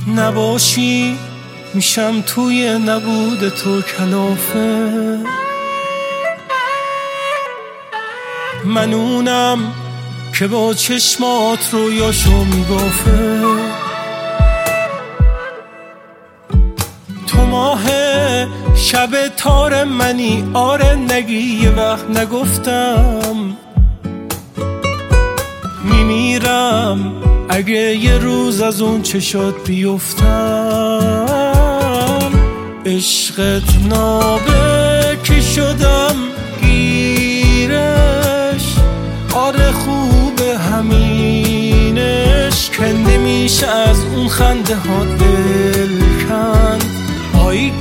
نباشی میشم توی نبود تو کلافه. من اونم که با چشمات رویاشو میبافه. تو ماه شب تار منی، آره نگی یه وقت نگفتم. میمیرم اگه یه روز از اون چشات بیفتم. عشقت نابه که شدم گیرش، آره خوبه همینش. کنده میشه از اون خنده ها دل کند. آی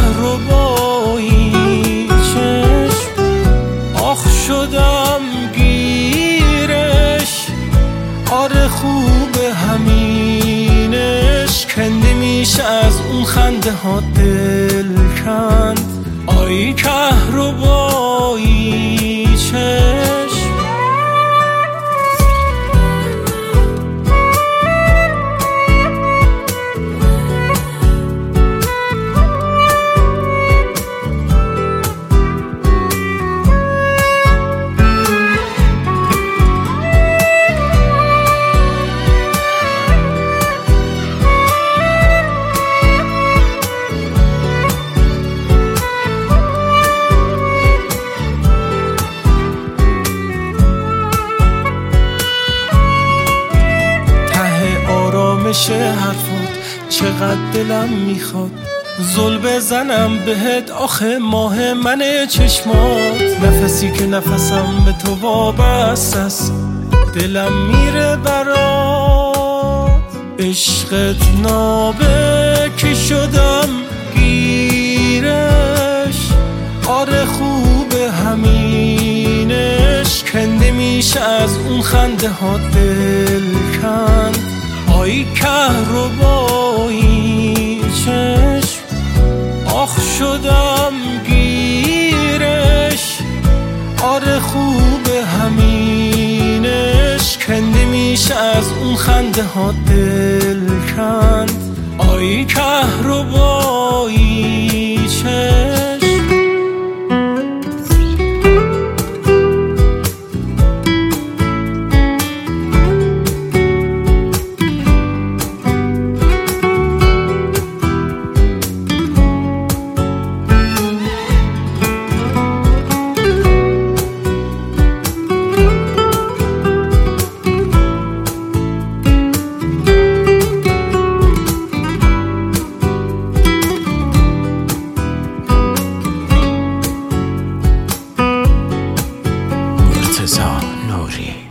کهربایی چشم، آخ شدم گیرش، آره خوبه همینش. کنده میشه از اون خنده ها دل کند. آی کهربایی چشم. حرفات چقدر دلم میخواد زل بزنم بهت، آخه ماه من چشمات. نفسی که نفسم به تو وابسته است، دلم میره برات. عشقت نابه که شدم گیرش، آره خوبه همینش. کنده میشه از اون خنده ها دل کند. آی کهربایی چشم، آخ شدم گیرش، آره خوبه همینش. کنده میشه از اون خنده ها دل کند. آی کهربایی چشم. مرتضی نوری.